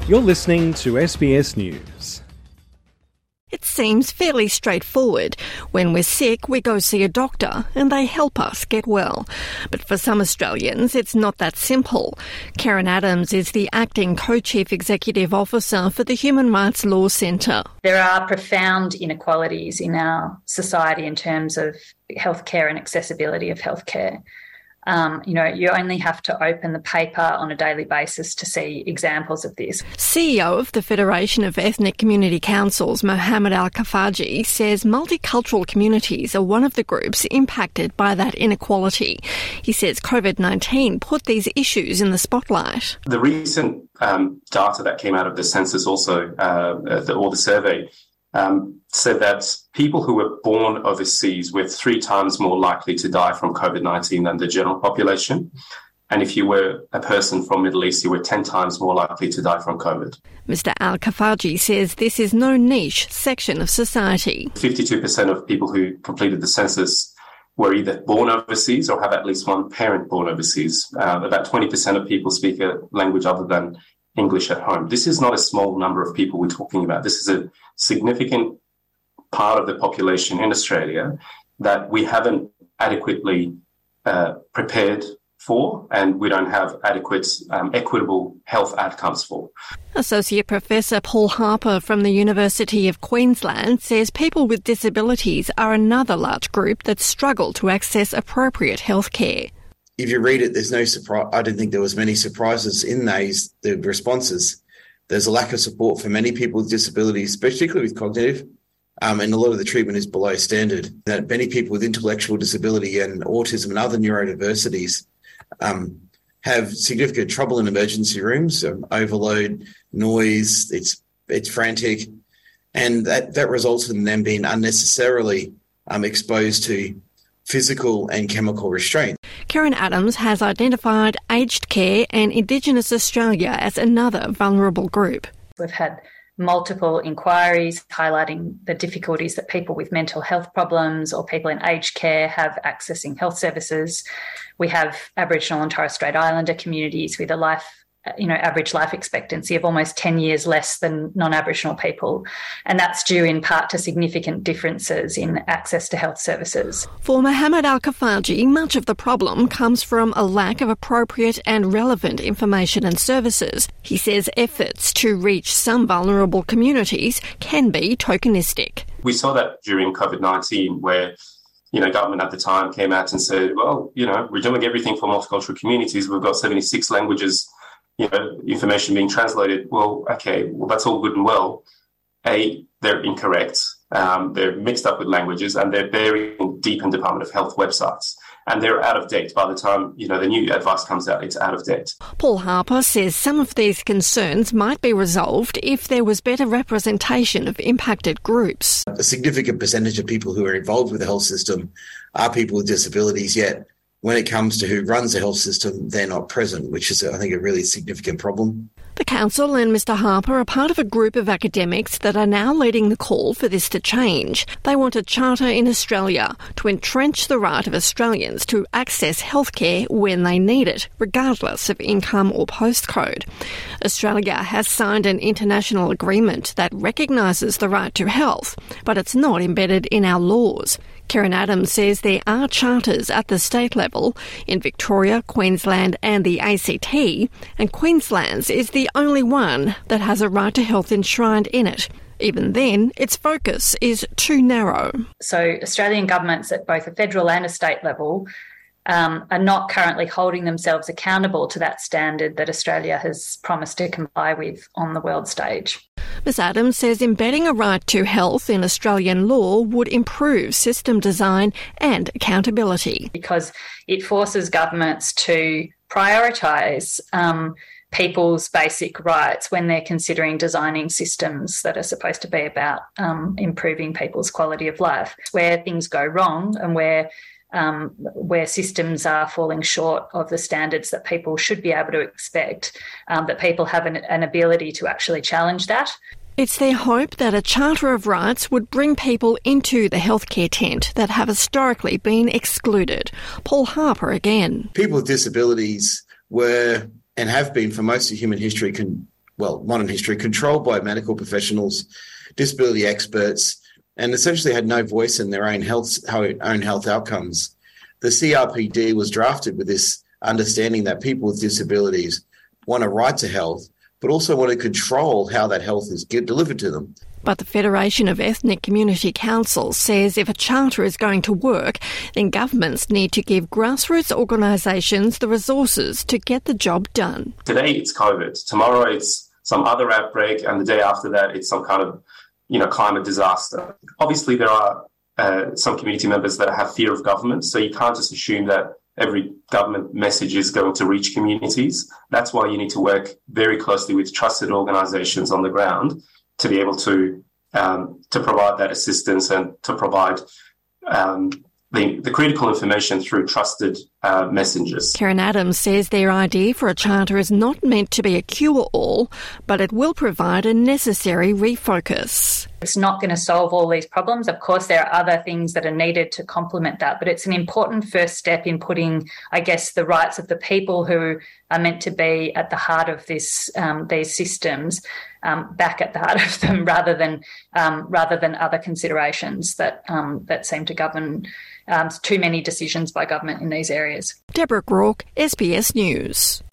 You're listening to SBS News. It seems fairly straightforward. When we're sick, we go see a doctor and they help us get well. But for some Australians, it's not that simple. Karen Adams is the acting co-chief executive officer for the Human Rights Law Centre. There are profound inequalities in our society in terms of healthcare and accessibility of healthcare. You only have to open the paper on a daily basis to see examples of this. CEO of the Federation of Ethnic Community Councils, Mohammed Al-Kafaji, says multicultural communities are one of the groups impacted by that inequality. He says COVID-19 put these issues in the spotlight. The recent data that came out of the census also, or the survey, said that people who were born overseas were 3 times more likely to die from COVID-19 than the general population. And if you were a person from Middle East, you were 10 times more likely to die from COVID. Mr Al-Kafaji says this is no niche section of society. 52% of people who completed the census were either born overseas or have at least one parent born overseas. About 20% of people speak a language other than English at home. This is not a small number of people we're talking about. This is a significant part of the population in Australia that we haven't adequately prepared for, and we don't have adequate equitable health outcomes for. Associate Professor Paul Harper from the University of Queensland says people with disabilities are another large group that struggle to access appropriate health care. If you read it, there's no surprise. I don't think there was many surprises in the responses. There's a lack of support for many people with disabilities, particularly with cognitive, and a lot of the treatment is below standard. That many people with intellectual disability and autism and other neurodiversities have significant trouble in emergency rooms, overload, noise, it's frantic, and that results in them being unnecessarily exposed to physical and chemical restraint. Karen Adams has identified aged care and Indigenous Australia as another vulnerable group. We've had multiple inquiries highlighting the difficulties that people with mental health problems or people in aged care have accessing health services. We have Aboriginal and Torres Strait Islander communities with average life expectancy of almost 10 years less than non-Aboriginal people. And that's due in part to significant differences in access to health services. For Mohammed Al-Kafaji, much of the problem comes from a lack of appropriate and relevant information and services. He says efforts to reach some vulnerable communities can be tokenistic. We saw that during COVID-19 where government at the time came out and said, well, we're doing everything for multicultural communities. We've got 76 languages information being translated. Well, that's all good and well. They're incorrect. They're mixed up with languages and they're buried deep in Department of Health websites. And they're out of date. By the time, the new advice comes out, it's out of date. Paul Harper says some of these concerns might be resolved if there was better representation of impacted groups. A significant percentage of people who are involved with the health system are people with disabilities, yet when it comes to who runs the health system, they're not present, which is, I think, a really significant problem. The Council and Mr Harper are part of a group of academics that are now leading the call for this to change. They want a charter in Australia to entrench the right of Australians to access healthcare when they need it, regardless of income or postcode. Australia has signed an international agreement that recognises the right to health, but it's not embedded in our laws. Karen Adams says there are charters at the state level in Victoria, Queensland and the ACT, and Queensland's is the only one that has a right to health enshrined in it. Even then, its focus is too narrow. So Australian governments at both a federal and a state level are not currently holding themselves accountable to that standard that Australia has promised to comply with on the world stage. Ms Adams says embedding a right to health in Australian law would improve system design and accountability. Because it forces governments to prioritise people's basic rights when they're considering designing systems that are supposed to be about improving people's quality of life. Where things go wrong and where systems are falling short of the standards that people should be able to expect, that people have an ability to actually challenge that. It's their hope that a Charter of Rights would bring people into the healthcare tent that have historically been excluded. Paul Harper again. People with disabilities were and have been for most of human history modern history, controlled by medical professionals, disability experts, and essentially had no voice in their own health outcomes. The CRPD was drafted with this understanding that people with disabilities want a right to health, but also want to control how that health is delivered to them. But the Federation of Ethnic Community Councils says if a charter is going to work, then governments need to give grassroots organisations the resources to get the job done. Today it's COVID, tomorrow it's some other outbreak, and the day after that it's some kind of climate disaster. Obviously there are some community members that have fear of government, so you can't just assume that every government message is going to reach communities. That's why you need to work very closely with trusted organisations on the ground to be able to provide that assistance and to provide the critical information through trusted messengers. Karen Adams says their idea for a charter is not meant to be a cure-all, but it will provide a necessary refocus. It's not going to solve all these problems. Of course, there are other things that are needed to complement that, but it's an important first step in putting, I guess, the rights of the people who are meant to be at the heart of these systems back at the heart of them, rather than other considerations that seem to govern too many decisions by government in these areas. Deborah Groarke, SBS News.